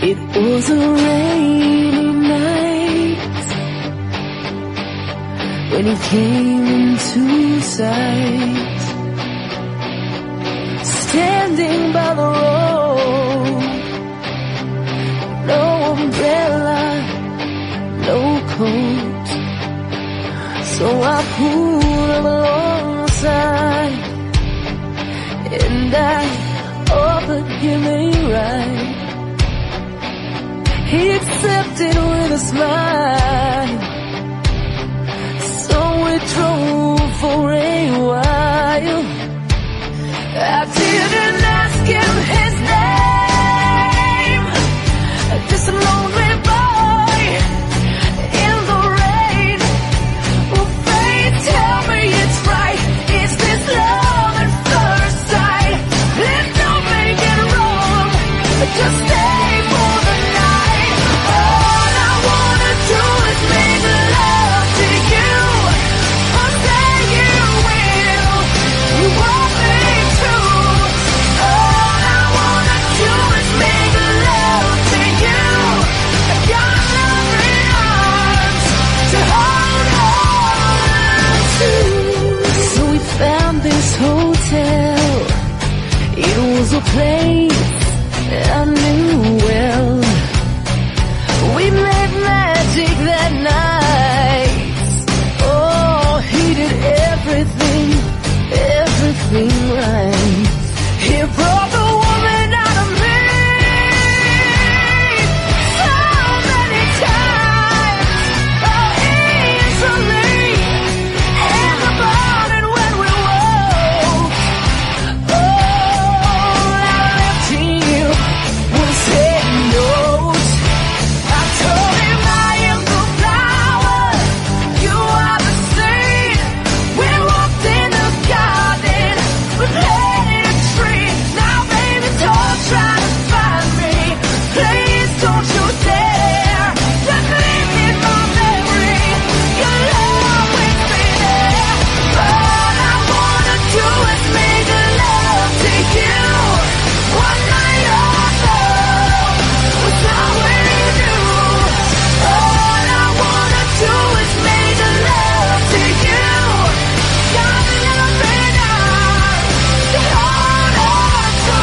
It was a rainy night when he came into sight, standing by the road, no umbrella, no coat. So I pulled him alongside and I offered him a ride. He accepted with a smile, so we drove for a while. I didn't ask him his name, just a lonely boy in the rain. Will fate tell me it's right? Is this love at first sight? Please don't make it wrong, just stay for the night. All I wanna do is make love to you. I'll say you will, you want me to. All I wanna do is make love to you. I got loving arms to hold on to. So we found this hotel. It was a place I knew well. We made magic that night. Oh, he did everything right. He brought the woman out of me so many times, oh, easily. In the morning when we woke, all I left him was a note. I told him I am the flower, you are the seed. We walked in the garden, we planted a tree. Now baby, don't try to find me, please don't you dare. Just leave me my memory, your love with me there. All I wanna do is make love to you. One night or so was all we do. All I wanna do is make love to you. Got loving arms to hold on to.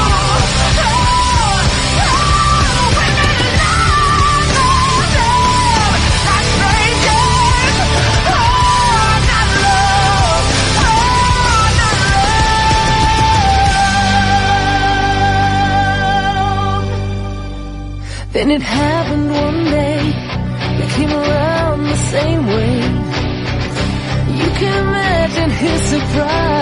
We made love, not strangers. Not love, not love. Then it happened one day, we came around the same way. You can imagine his surprise.